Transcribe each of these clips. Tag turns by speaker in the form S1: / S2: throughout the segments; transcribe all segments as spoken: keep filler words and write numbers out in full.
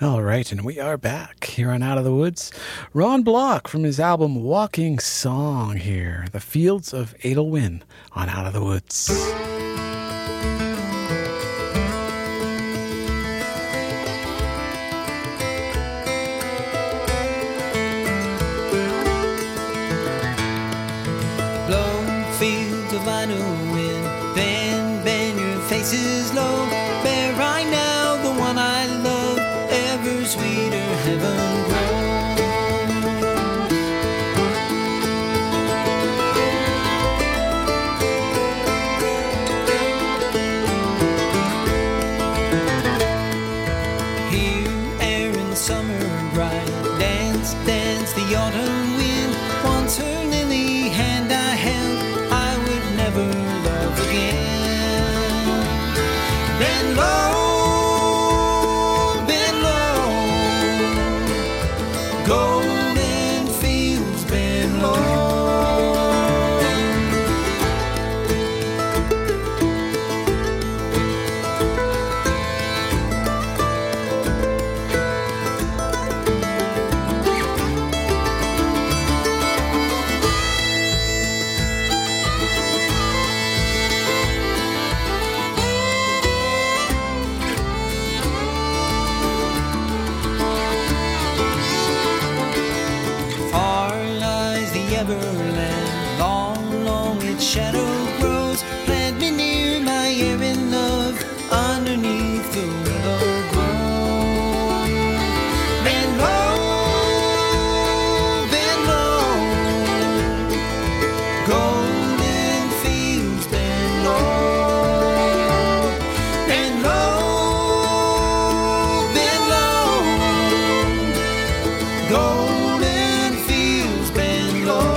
S1: All right, and we are back here on Out of the Woods. Ron Block from his album Walking Song here, The Fields of Edelwyn on Out of the Woods.
S2: Blow fields of Edelwyn, bend, bend your faces low, bear right now the one I love, ever sweeter heaven grows. Here, air in the summer bright, dance, dance the autumn wind. Once her lily hand I held, I would never love again. Bend low. Golden fields bend low. Everland, long, long its shadow grows. Plant me near my erring love, underneath the willow grove. Bend low, bend low. Golden fields bend low. Bend low, bend low. Golden fields bend low.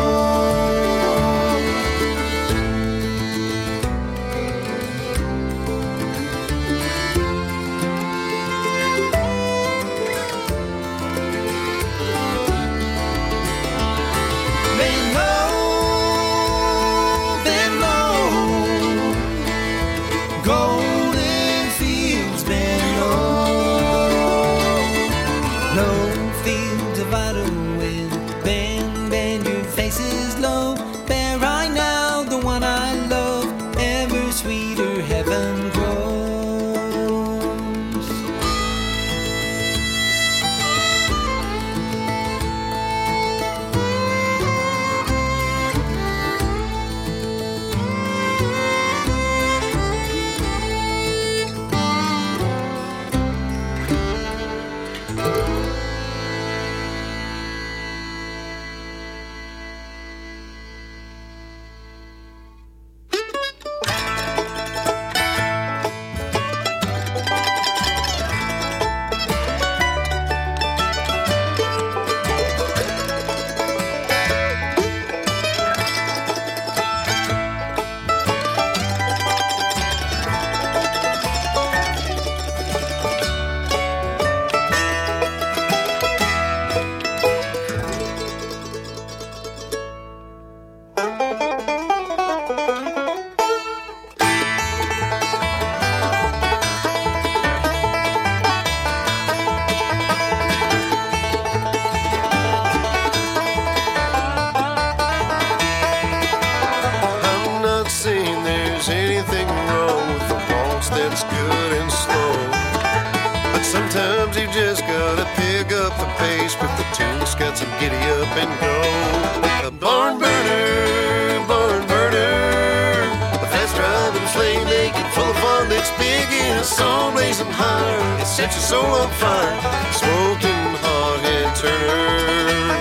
S3: Sometimes you just gotta pick up the pace with the tune that's got some giddy up and go. A barn burner, barn burner, a fast driving sleigh making full of fun that's big in a song blazing high. It sets your soul on fire, smoking hot head turner.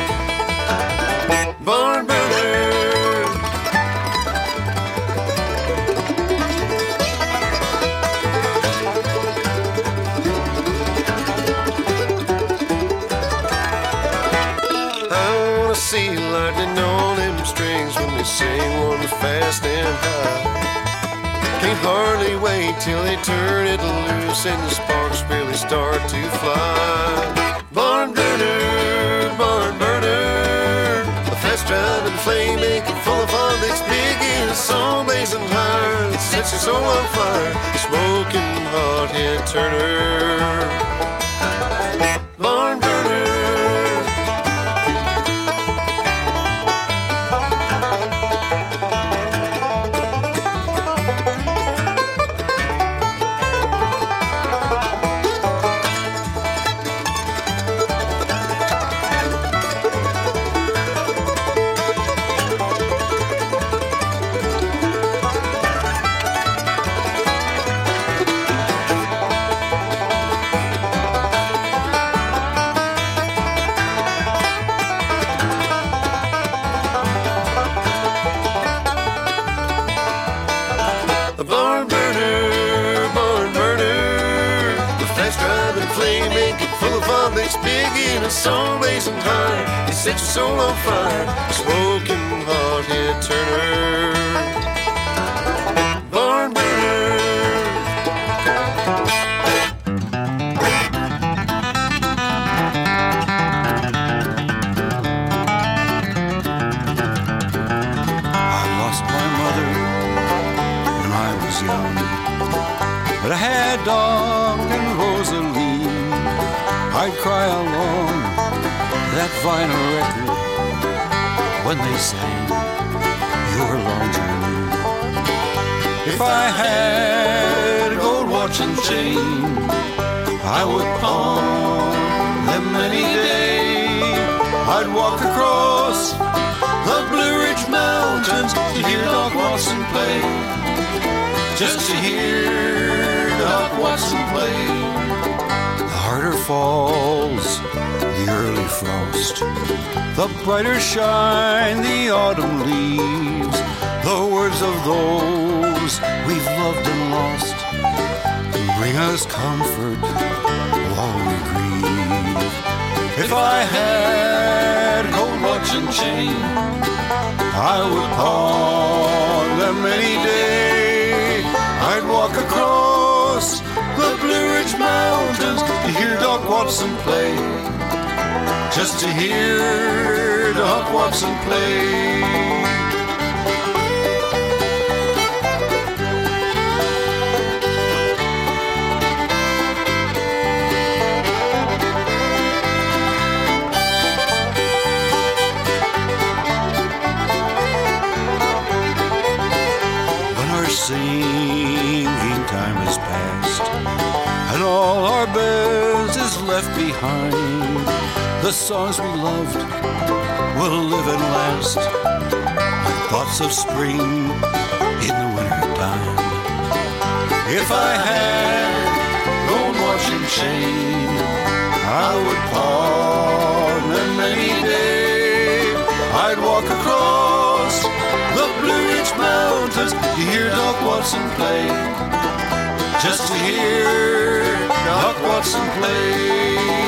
S3: Barn burner. See lightning on them strings when they sing one fast and high. Can't hardly wait till they turn it loose and the sparks really start to fly. Barn burner, barn burner, a fast driving flame making full of fun that's big in a song blazing high. It sets your soul on fire, smoking hot head turner. barn burner.
S2: Song blazing high, he set your soul on fire, smoking hard-head Turner, barn burner.
S4: I lost my mother when I was young, but I had Doc and Rosalie. I'd cry along that vinyl record when they sang Your Long Journey. If I had a gold watch and chain, I would pawn them any day. I'd walk across the Blue Ridge Mountains to hear Doc Watson play, just to hear Doc Watson play. The harder falls the early frost, the brighter shine the autumn leaves. The words of those we've loved and lost bring us comfort while we grieve. If I had gold watch and chain, I would pawn them any day. I'd walk across the Blue Ridge Mountains to hear Doc Watson play, just to hear Doc Watson play. When our singing time is past and all our best is left behind, the songs we loved will live and last, like thoughts of spring in the winter time. If I had gold watch and chain, I would pawn them any day. I'd walk across the Blue Ridge Mountains to hear Doc Watson play, just to hear Doc Watson play.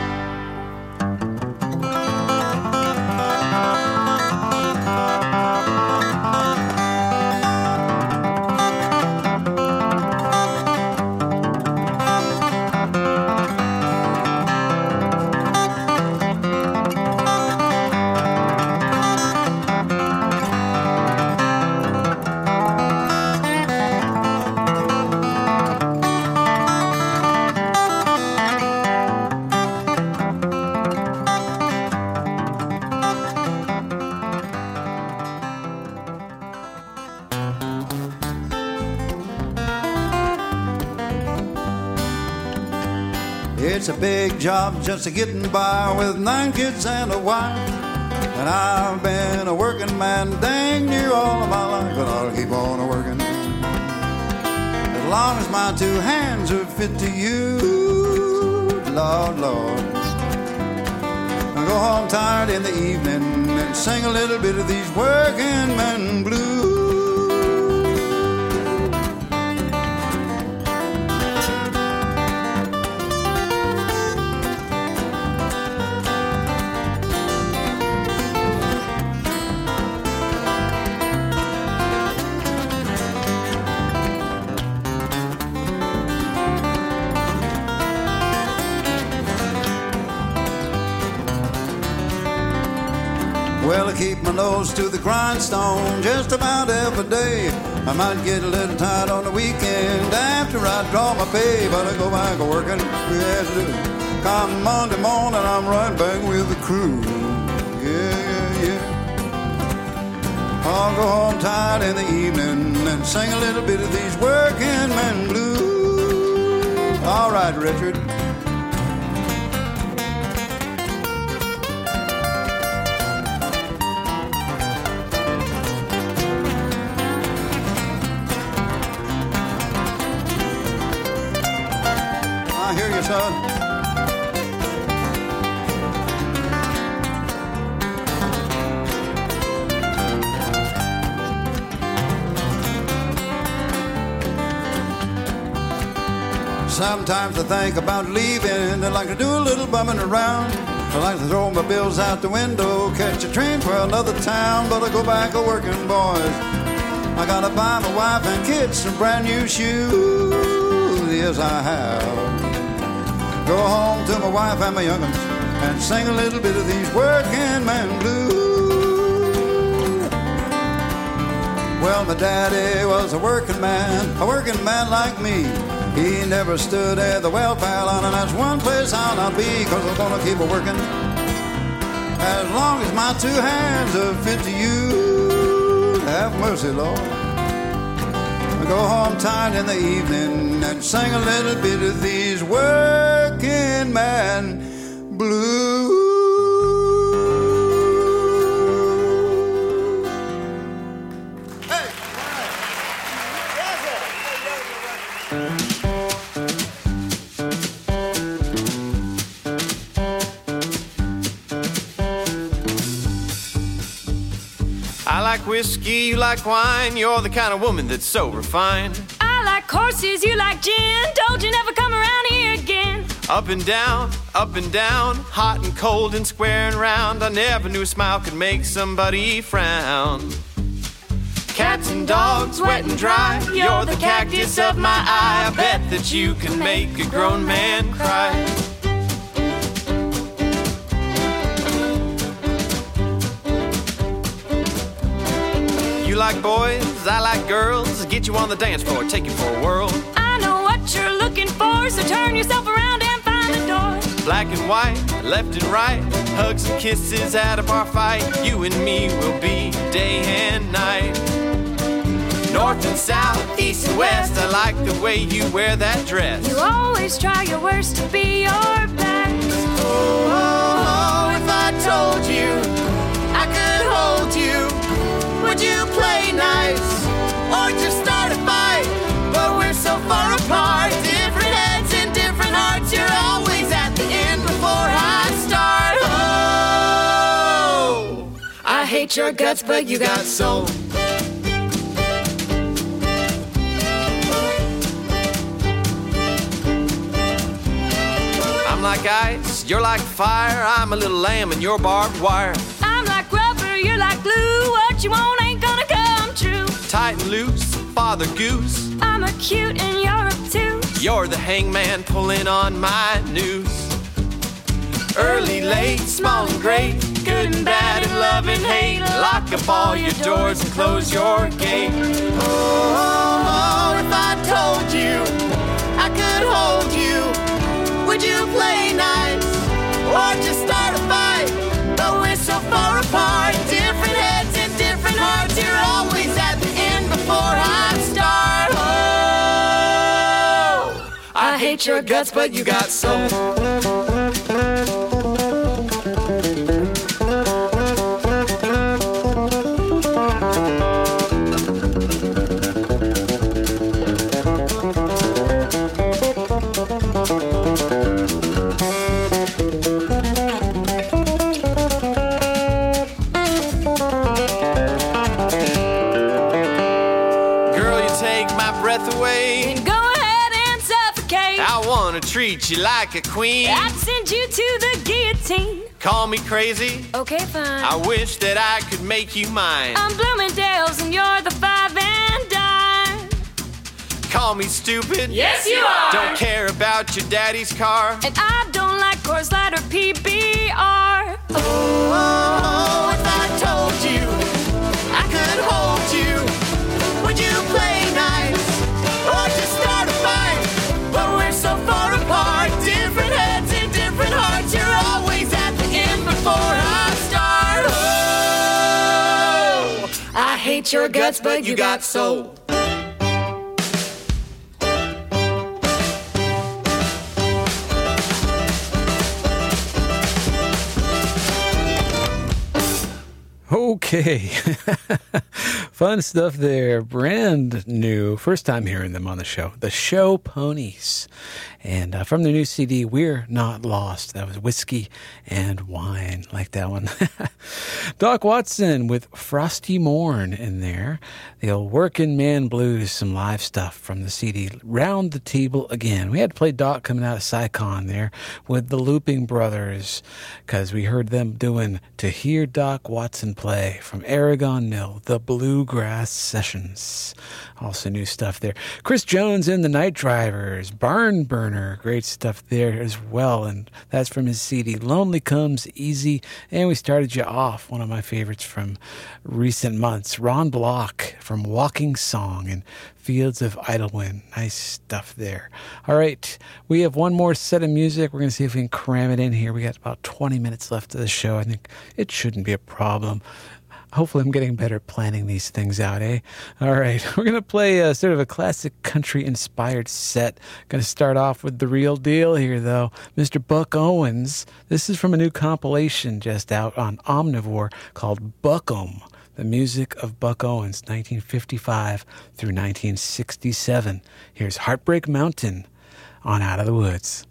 S5: It's a big job just a getting by with nine kids and a wife. And I've been a working man dang near all of my life, but I'll keep on a working as long as my two hands are fit to use. Lord, Lord, I go home tired in the evening and sing a little bit of these working men blues. Well, I keep my nose to the grindstone just about every day. I might get a little tired on the weekend after I draw my pay, but I go back a working, yes, I do. Come Monday morning, I'm right back with the crew. Yeah, yeah, yeah. I'll go home tired in the evening and sing a little bit of these working men blues. All right, Richard. I hear you, son. Sometimes I think about leaving. I like to do a little bumming around. I like to throw my bills out the window, catch a train for another town. But I go back a working, boys. I gotta buy my wife and kids some brand new shoes. Yes, I have. Go home to my wife and my young'uns and sing a little bit of these working man blues. Well, my daddy was a working man, a working man like me. He never stood at the welfare line, and that's one place I'll not be, cause I'm gonna keep a working as long as my two hands are fit to use. Have mercy, Lord. I go home tired in the evening and sing a little bit of these working man blues.
S6: I like whiskey, you like wine. You're the kind of woman that's so refined.
S7: I like horses, you like gin. Told you never come around here again.
S6: Up and down, up and down, hot and cold and square and round. I never knew a smile could make somebody frown. Cats and dogs, wet and dry. You're the cactus of my eye. I bet that you can make a grown man cry. You like boys, I like girls. Get you on the dance floor, take you for a whirl.
S7: I know what you're looking for, so turn yourself around and find a door.
S6: Black and white, left and right, hugs and kisses at a bar fight. You and me will be day and night. North and south, east and west, I like the way you wear that dress.
S7: You always try your worst to be your best.
S6: Oh, oh, oh, if I told you I could hold you, would you play nice or just start a fight? But we're so far apart, different heads and different hearts. You're always at the end before I start. Oh, I hate your guts, but you got soul. I'm like ice, you're like fire. I'm a little lamb and you're barbed wire.
S7: I'm like rubber, you're like glue. What you want ain't gonna come true.
S6: Tight and loose, Father Goose.
S7: I'm a cute and you're obtuse.
S6: You're the hangman pulling on my noose. Early, late, small and great, good and bad and love and hate. Lock up all your doors and close your gate. Oh, oh, oh, if I told you I could hold you, would you play nice or just start a fight? But we're so far apart, different heads and different hearts. You're always at the end before I start. Oh, I hate your guts, but you got soul. Treat you like a queen.
S7: I'd send you to the guillotine.
S6: Call me crazy.
S7: Okay, fine.
S6: I wish that I could make you mine.
S7: I'm Bloomingdale's and you're the five and dime.
S6: Call me stupid.
S7: Yes, you are.
S6: Don't care about your daddy's car.
S7: And I don't like Coors Light or P B R.
S6: Oh, oh, oh, if I told you I could hold you, would you play nice or just start a fight? But we're so far apart, different heads and different
S2: hate your guts, but you got soul.
S1: Okay. Fun stuff there. Brand new. First time hearing them on the show. The Show Ponies. And uh, from the new C D, We're Not Lost. That was Whiskey and Wine. Like that one. Doc Watson with Frosty Morn in there. The old Working Man Blues. Some live stuff from the C D. Round the Table Again. We had to play Doc coming out of Saigon there with the Looping Brothers, because we heard them doing To Hear Doc Watson Play from Aragon Mill, the Bluegrass Sessions. Also new stuff there. Chris Jones and the Night Drivers, Barn Burner, great stuff there as well. And that's from his C D, Lonely Comes Easy. And we started you off, one of my favorites from recent months, Ron Block from Walking Song and Fields of Idlewind. Nice stuff there. All right, we have one more set of music. We're going to see if we can cram it in here. We got about twenty minutes left of the show. I think it shouldn't be a problem. Hopefully I'm getting better at planning these things out, eh? All right, we're going to play a, sort of a classic country-inspired set. Going to start off with the real deal here, though. Mister Buck Owens. This is from a new compilation just out on Omnivore called Buckum. The music of Buck Owens, nineteen fifty-five through nineteen sixty-seven. Here's Heartbreak Mountain on Out of the Woods.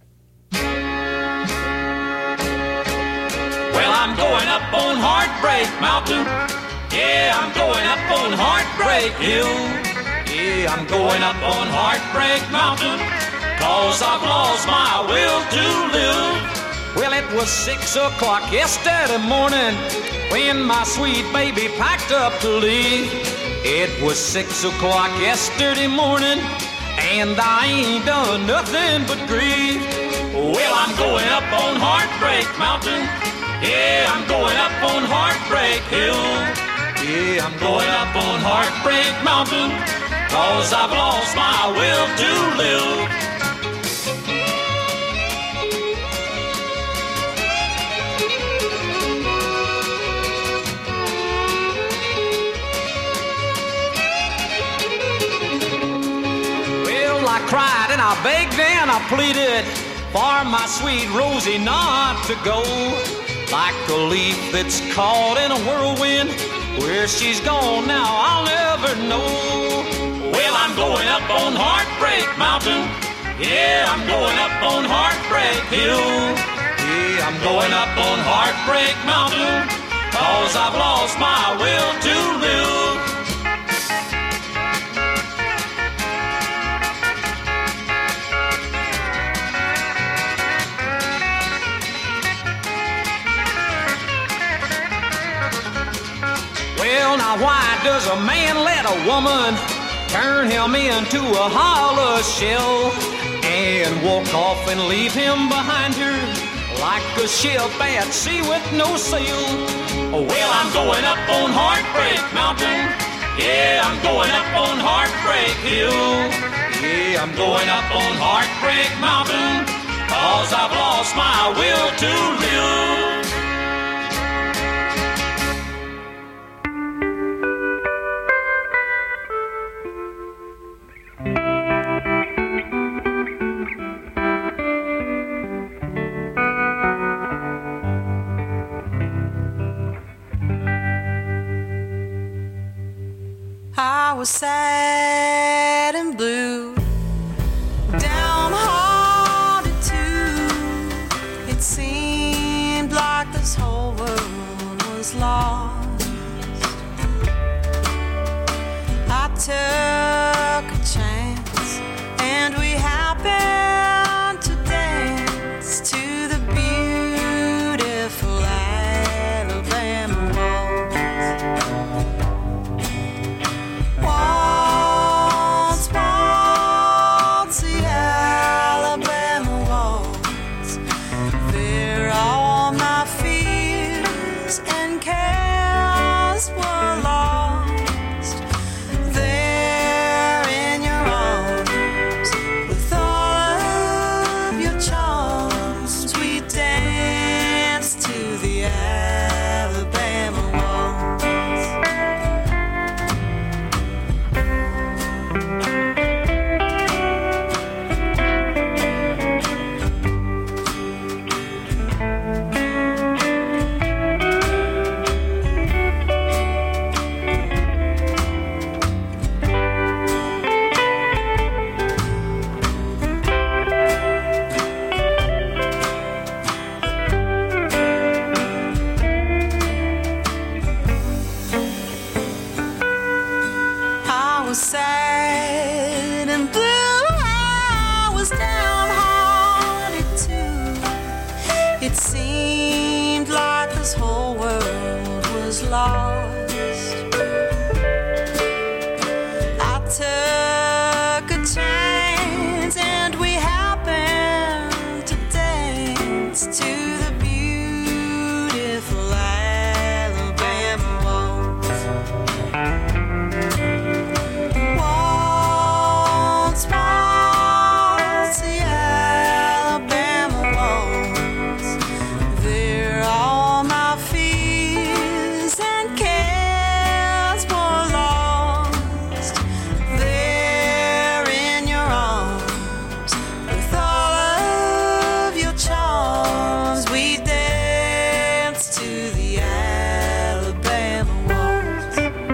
S8: Well, I'm going up on Heartbreak Mountain. Yeah, I'm going up on Heartbreak Hill. Yeah, I'm going up on Heartbreak Mountain, 'cause I've lost my will to live. Well, it was six o'clock yesterday morning when my sweet baby packed up to leave. It was six o'clock yesterday morning, and I ain't done nothing but grieve. Well, I'm going up on Heartbreak Mountain. Yeah, I'm going up on Heartbreak Hill. Yeah, I'm going up on Heartbreak Mountain, 'cause I've lost my will to live. Well, I cried and I begged and I pleaded for my sweet Rosie not to go. Like a leaf that's caught in a whirlwind, where she's gone now I'll never know. Well, I'm going up on Heartbreak Mountain. Yeah, I'm going up on Heartbreak Hill. Yeah, I'm going up on Heartbreak Mountain, 'cause I've lost my will to live. Well, now why does a man let a woman turn him into a hollow shell and walk off and leave him behind her like a ship at sea with no sail? Well, I'm going up on Heartbreak Mountain. Yeah, I'm going up on Heartbreak Hill. Yeah, I'm going up on Heartbreak Mountain, 'cause I've lost my will to live.
S9: I was sad and blue, downhearted too. It seemed like this whole world was lost. I took a chance and we happened to dance to the beautiful Alabama waltz. Waltz, waltz, the Alabama waltz. There all my fears and cares were lost. There seemed like this whole world was lost. I took a chance and we happened to dance to the beautiful Alabama waltz. Waltz, waltz, the Alabama waltz. There all my fears and cares were lost. There in your arms, with all of your charms, we danced to the Alabama waltz.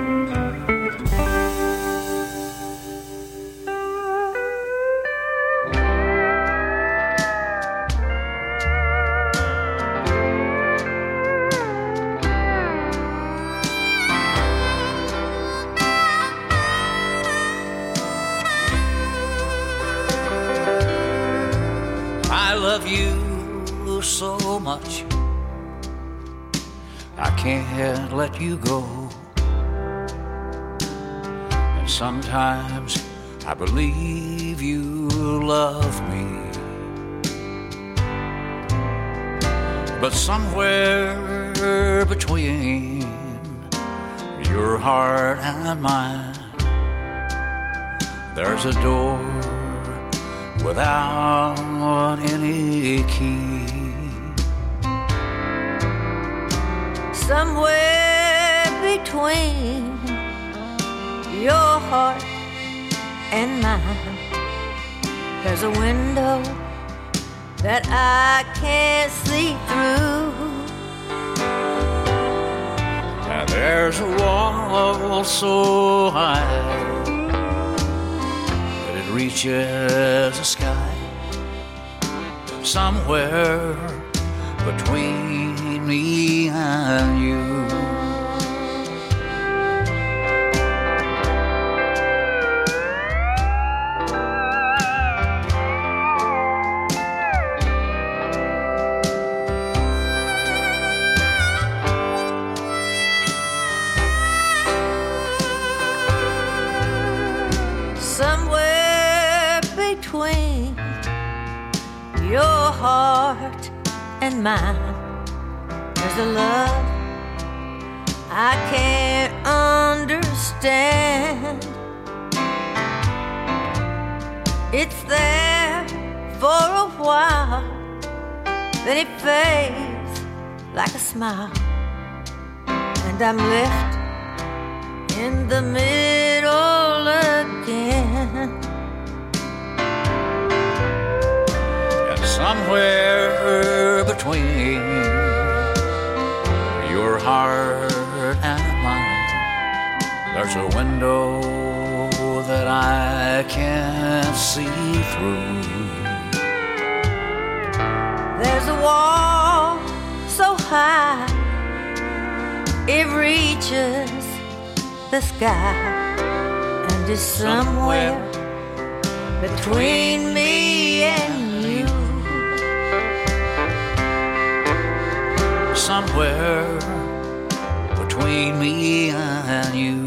S4: I love you so much, I can't let you go. And sometimes I believe you love me, but somewhere between your heart and mine, there's a door without any key.
S10: Somewhere between your heart and mine, there's a window that I can't see through.
S4: And there's a wall so high that it reaches the sky. Somewhere between me and you.
S10: Somewhere between your heart and mine, there's a love I can't understand. It's there for a while, then it fades like a smile, and I'm left in the middle again.
S4: And somewhere between your heart and mine, there's a window that I can't see through.
S10: There's a wall so high it reaches the sky, and is somewhere between me and you.
S4: Somewhere between me and you.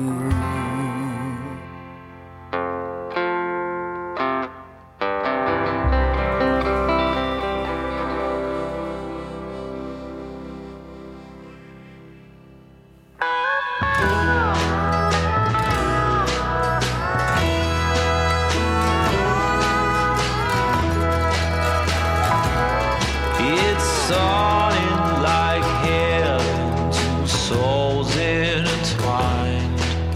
S8: It's soaring like heaven, two souls intertwined.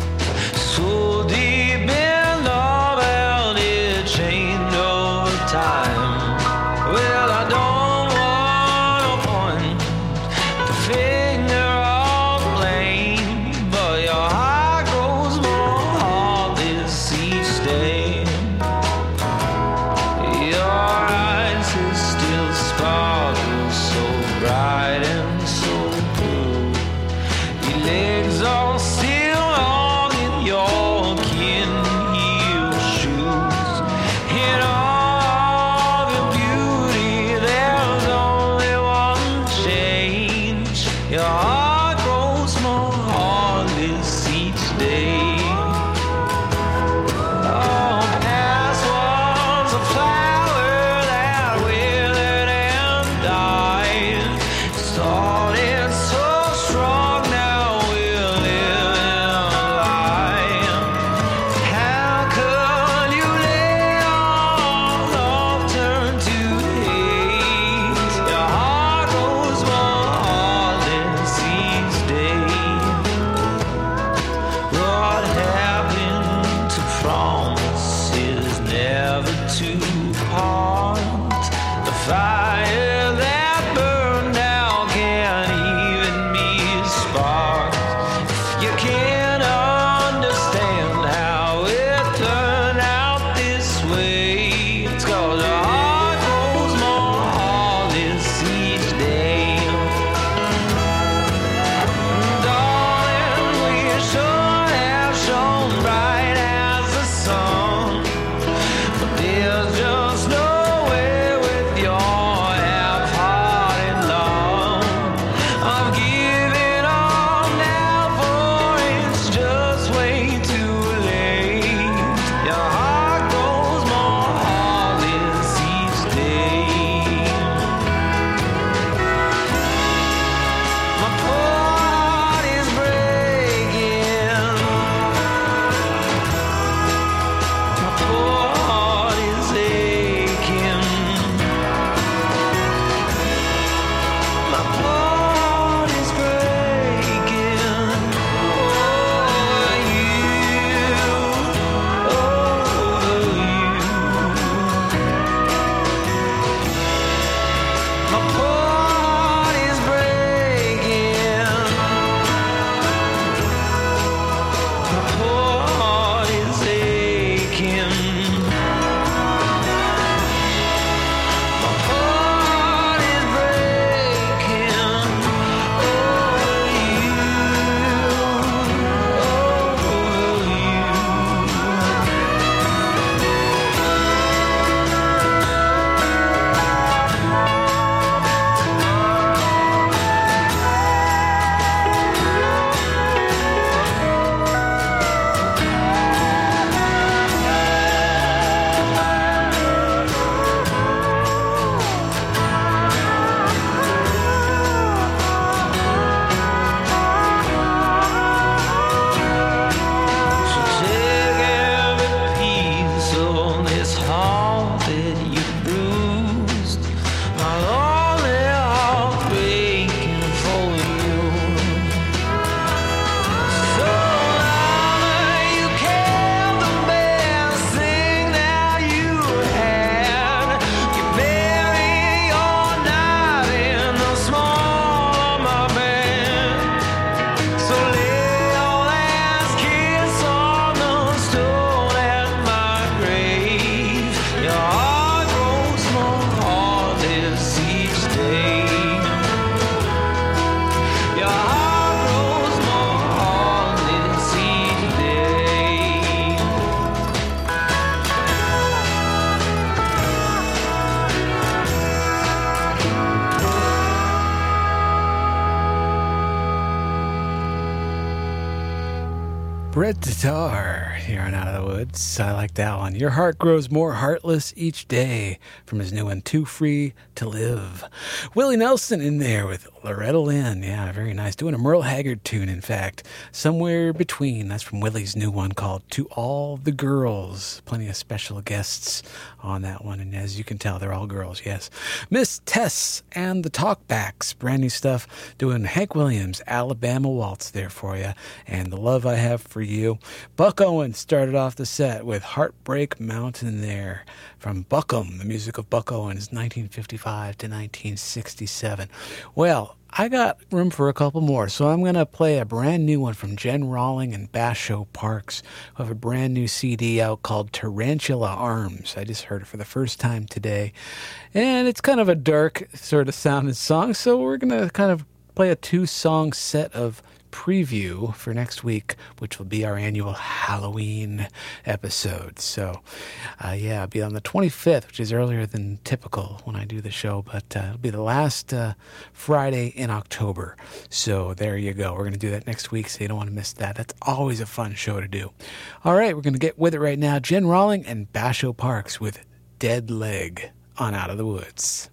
S1: Brett Tatar here on Out of the Woods. I like that one. Your heart grows more heartless each day from his new one, Too Free to Live. Willie Nelson in there with Loretta Lynn. Yeah, very nice. Doing a Merle Haggard tune, in fact. Somewhere Between. That's from Willie's new one called To All the Girls. Plenty of special guests on that one. And as you can tell, they're all girls, yes. Miss Tess and the Talkbacks. Brand new stuff. Doing Hank Williams, Alabama Waltz there for you. And The Love I Have for You. Buck Owens started off the set with Heartbreak Mountain there from Buckham, the music of Buck Owens, nineteen fifty-five to nineteen sixty-seven. Well, I got room for a couple more, so I'm going to play a brand new one from Jen Rawling and Basho Parks, who have a brand new C D out called Tarantula Arms. I just heard it for the first time today, and it's kind of a dark sort of sounding song, so we're going to kind of play a two-song set of preview for next week, which will be our annual Halloween episode. So, uh, yeah, it'll be on the twenty-fifth, which is earlier than typical when I do the show, but uh, it'll be the last uh, Friday in October. So there you go. We're going to do that next week, so you don't want to miss that. That's always a fun show to do. All right, we're going to get with it right now. Jen Rawling and Basho Parks with Dead Leg on Out of the Woods.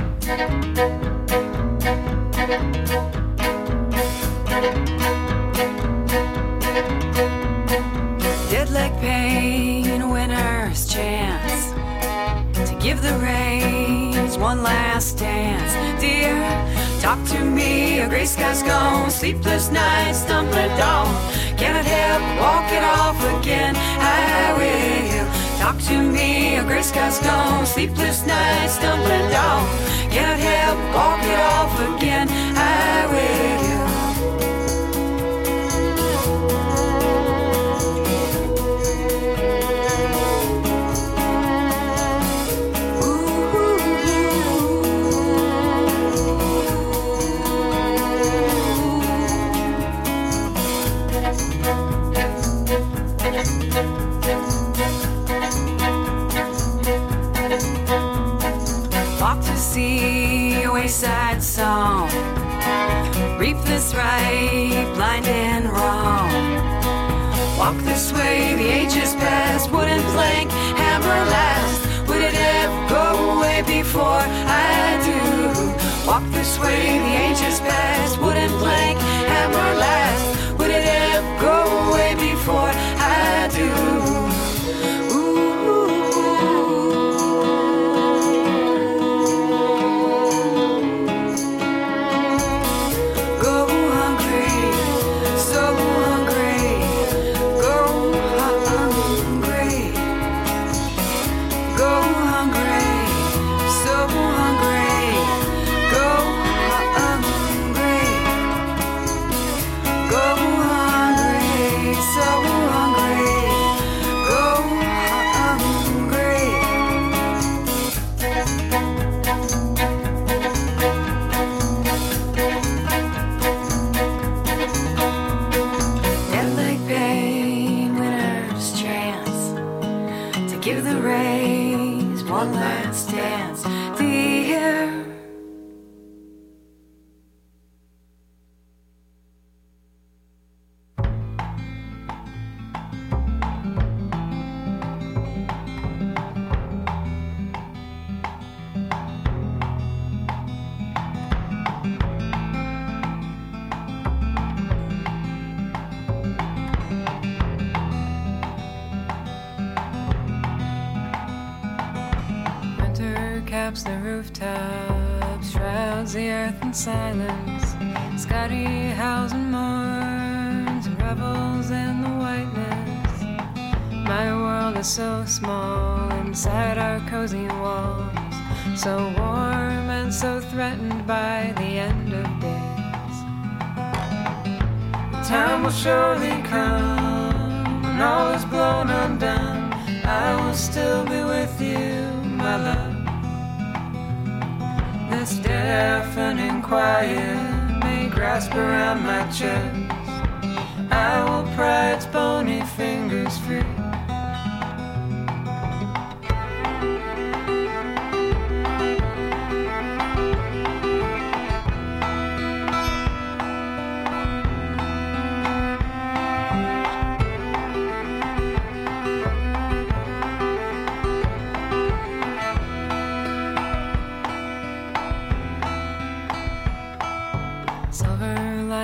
S9: Dead leg pain, a winner's chance to give the reins one last dance. Dear, talk to me, a gray sky's gone, sleepless nights, stumbling down. Cannot help, walk it off again, I will. Talk to me, a gray sky's gone, sleepless nights, stumbling down. Cannot help, walk it off again, I will. Walk to see a wayside song, reap this right, blind and wrong. Walk this way, the ages pass, wooden plank, hammer last. Would it ever go away before I do? Walk this way, the ages pass, wooden plank, hammer last. Would it ever go away before I do?
S11: The rooftops, shrouds the earth in silence. Scotty howls and mourns and revels in the whiteness. My world is so small inside our cozy walls, so warm and so threatened by the end of days. The time will surely come when all is blown undone. I will still be with you, my love. This deafening quiet may grasp around my chest. I will pry its bony fingers free.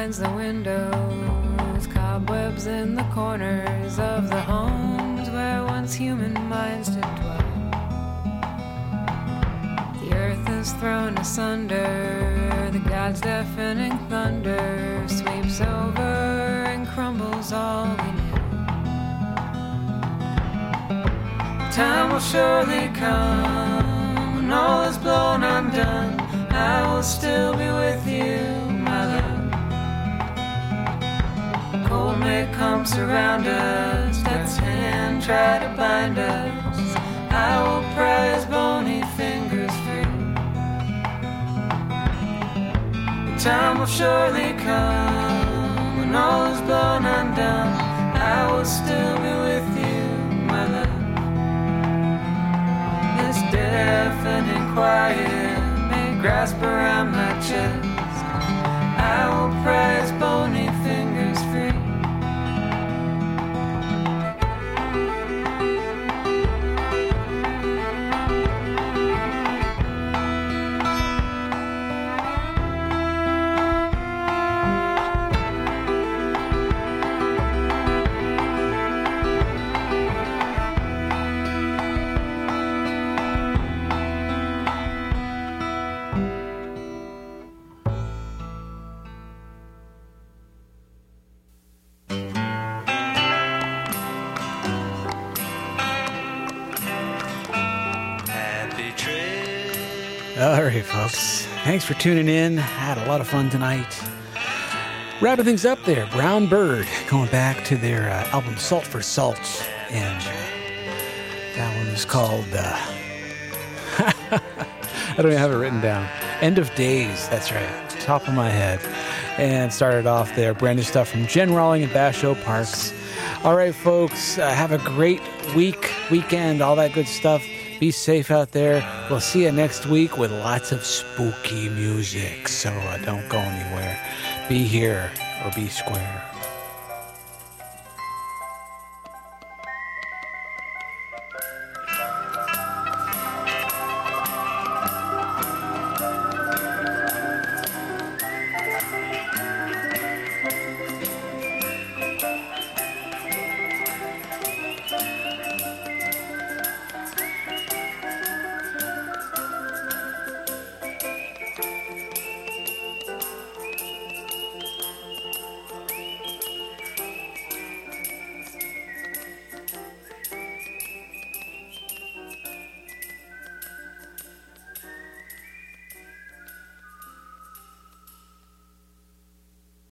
S11: blinds the windows, cobwebs in the corners of the homes where once human minds did dwell. The earth is thrown asunder, the gods' deafening thunder sweeps over and crumbles all we knew. Time will surely come when all is blown undone. I will still be with you, my love. Cold may come surround us, death's hand try to bind us. I will pry his bony fingers free. Time will surely come when all is blown undone. I will still be with you, my love. This deafening quiet may grasp around my chest. I will pry his bony fingers free.
S1: All right, folks. Thanks for tuning in. Had a lot of fun tonight. Wrapping things up there, Brown Bird, going back to their uh, album Salt for Salt. And uh, that one is called, uh, I don't even have it written down. End of Days, that's right, top of my head. And started off there, brand new stuff from Jen Rawling and Basho Parks. All right, folks, uh, have a great week, weekend, all that good stuff. Be safe out there. We'll see you next week with lots of spooky music. So uh, don't go anywhere. Be here or be square.